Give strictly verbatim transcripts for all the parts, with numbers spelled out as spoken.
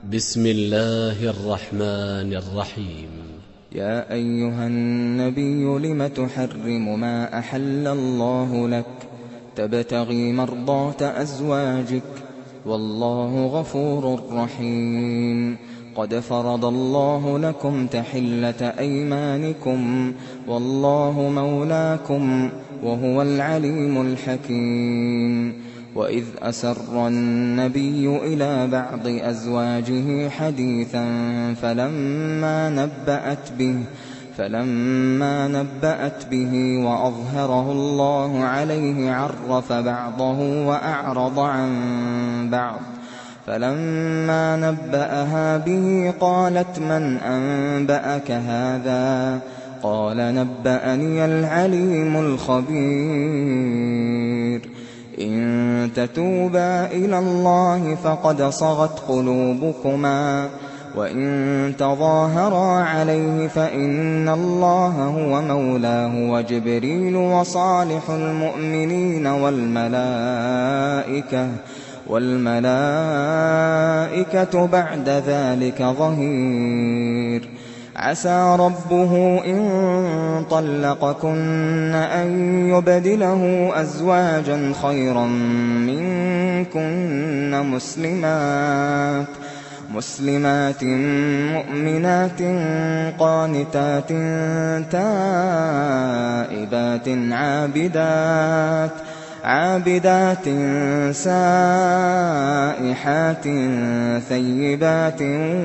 بسم الله الرحمن الرحيم. يا أيها النبي لم تحرم ما أحل الله لك تبتغي مرضات أزواجك والله غفور رحيم. قد فرض الله لكم تحلة أيمانكم والله مولاكم وهو العليم الحكيم. وإذ أسر النبي إلى بعض أزواجه حديثا فلما نبأت به فلما نبأت به وأظهره الله عليه عرف بعضه وأعرض عن بعض. فلما نبأها به قالت من أنبأك هذا؟ قال نبأني العليم الخبير. إن تتوبا إلى الله فقد صغت قلوبكما وإن تظاهرا عليه فإن الله هو مولاه وجبريل وصالح المؤمنين والملائكة والملائكة بعد ذلك ظهير. عسى ربه إن طلقكن أن يبدله أزواجا خيرا منكن مسلمات مسلمات مؤمنات قانتات تائبات عابدات عابدات سائحات ثيبات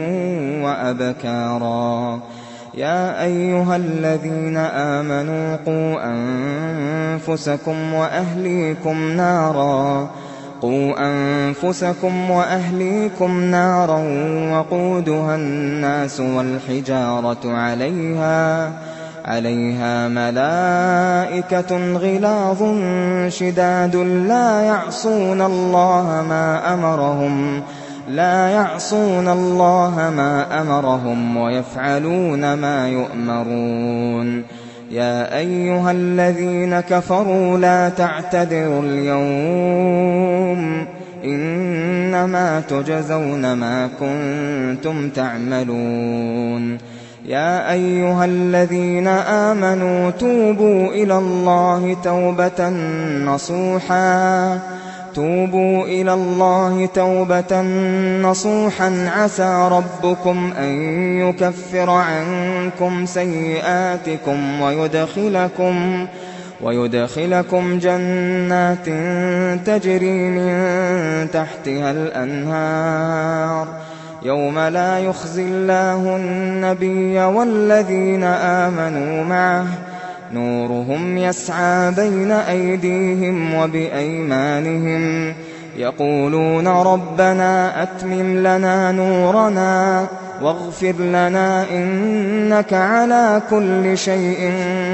وأبكارا. يا أيها الذين آمنوا قوا أنفسكم وأهليكم نارا قوا أنفسكم وأهليكم نارا وقودها الناس والحجارة عليها عليها ملائكة غلاظ شداد لا يعصون الله ما أمرهم لا يعصون الله ما أمرهم ويفعلون ما يؤمرون. يا أيها الذين كفروا لا تعتذروا اليوم إنما تجزون ما كنتم تعملون. يا أيها الذين آمنوا توبوا إلى الله توبة نصوحا توبوا إلى الله توبة نصوحا عسى ربكم أن يكفر عنكم سيئاتكم ويدخلكم ويدخلكم جنات تجري من تحتها الأنهار يوم لا يخزي الله النبي والذين آمنوا معه نورهم يسعى بين أيديهم وبأيمانهم يقولون ربنا أتمم لنا نورنا واغفر لنا إنك على كل شيء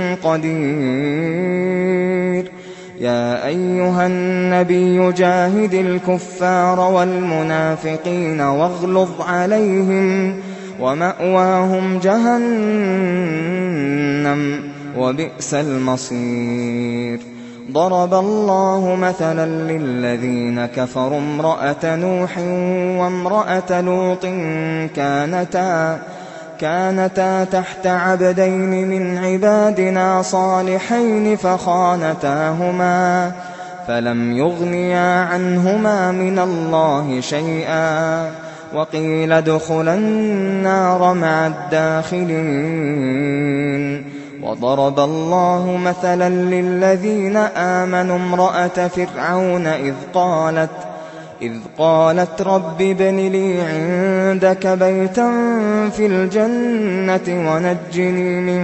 قدير. يا أيها النبي جاهد الكفار والمنافقين واغلظ عليهم ومأواهم جهنم وبئس المصير. ضرب الله مثلا للذين كفروا امرأة نوح وامرأة لوط كانتا كانتا تحت عبدين من عبادنا صالحين فخانتاهما فلم يغنيا عنهما من الله شيئا وقيل ادخلا النار مع الداخلين. وضرب الله مثلا للذين آمنوا امرأة فرعون إذ قالت إذ قالت رب ابن لي عندك بيتا في الجنة ونجني من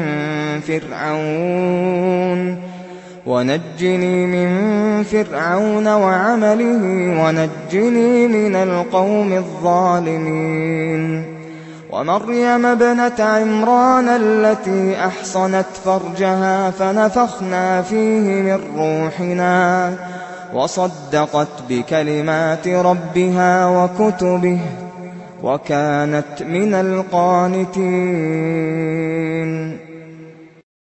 فرعون ونجني من فرعون وعمله ونجني من القوم الظالمين. ومريم ابنة عمران التي أحصنت فرجها فنفخنا فيه من روحنا وصدقت بكلمات ربها وكتبه وكانت من القانتين.